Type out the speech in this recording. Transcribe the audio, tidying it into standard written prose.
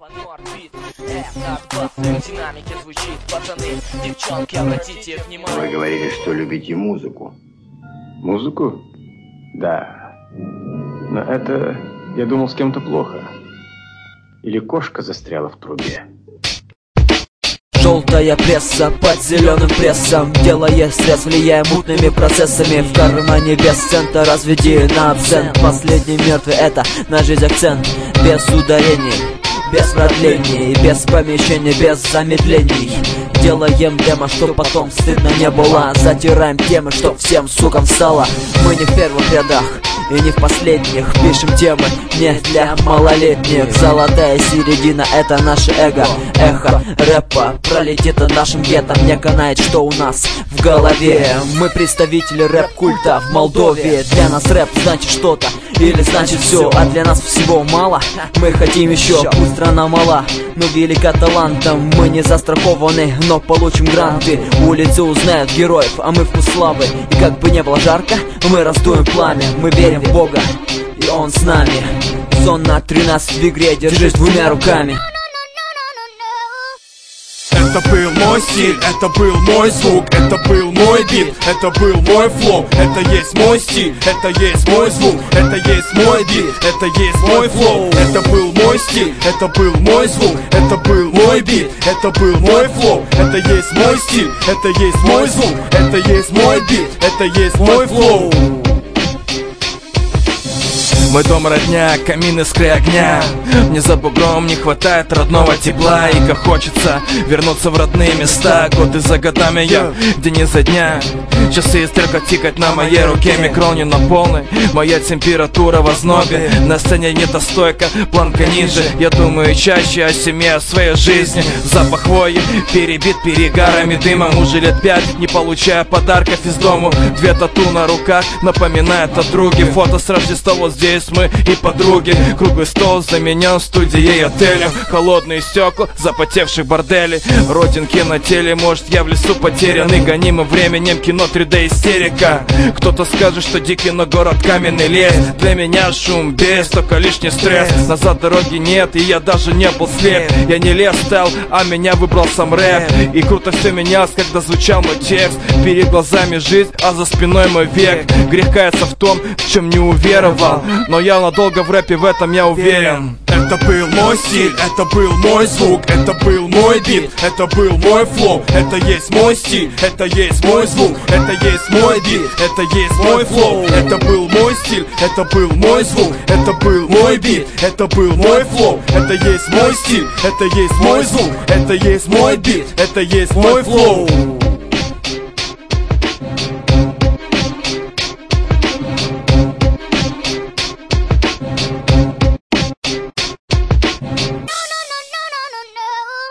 Вы говорили, что любите музыку. Музыку? Да. Но это, я думал, с кем-то плохо. Или кошка застряла в трубе. Желтая пресса под зеленым прессом, делая стресс, влияя мутными процессами. В кармане без цента, разведи на абсент. Последний мертвый — это на жизнь акцент. Без ударений, без продлений, без помещений, без замедлений. Делаем демо, чтоб потом стыдно не было. Затираем темы, чтоб всем сукам стало. Мы не в первых рядах и не в последних. Пишем темы не для малолетних. Золотая середина — это наше эго. Эхо рэпа пролетит над нашим гетом. Не канает, что у нас в голове. Мы представители рэп-культа в Молдове. Для нас рэп значит что-то или значит все, а для нас всего мало. Мы хотим еще, пусть страна мала, но велика талантом. Мы не застрахованы, но получим гранты. Улицы узнают героев, а мы вкус славы. И как бы не было жарко, мы раздуем пламя. Мы верим в Бога, и Он с нами. Зона 13 в игре, держись двумя руками. Это был мой стиль, это был мой звук, это был мой бит, это был мой флоу. Это есть мой стиль, это есть мой звук, это есть мой бит, это есть мой флоу. Это был мой стиль, это был мой звук, это был мой бит, это был мой флоу. Это есть мой стиль, это есть мой звук, это есть мой бит, это есть мой флоу. Мой дом родня, камин искры огня. Мне за бугром не хватает родного тепла. И как хочется вернуться в родные места. Годы за годами я, день изо дня. Часы и стрелка тикать на моей руке. Микрон не на полный, моя температура в ознобе. На сцене не та стойка, планка ниже. Я думаю чаще о семье, о своей жизни. Запах хвои перебит перегарами дымом. Уже лет 5 не получая подарков из дому. 2 тату на руках напоминают о друге. Фото с Рождества вот здесь мы и подруги. Круглый стол заменен студией и отелем. Холодные стекла запотевших борделей. Родинки на теле, может я в лесу потерянный. Гонимым временем кино 3D истерика. Кто-то скажет, что дикий, но город каменный лес. Для меня шум без, только лишний стресс. Назад дороги нет, и я даже не был слеп. Я не лес стал, а меня выбрал сам рэп. И круто все менялось, когда звучал мой текст. Перед глазами жизнь, а за спиной мой век. Грех каяться в том, в чем не уверовал. Но я надолго в рэпе, в этом я уверен. Это был мой стиль, это был мой звук, это был мой бит, это был мой флоу. Это есть мой стиль, это есть мой звук, это есть мой бит, это есть мой флоу. Это был мой стиль, это был мой звук, это был мой бит, это был мой флоу. Это есть мой стиль, это есть мой звук, это есть мой бит, это есть мой флоу.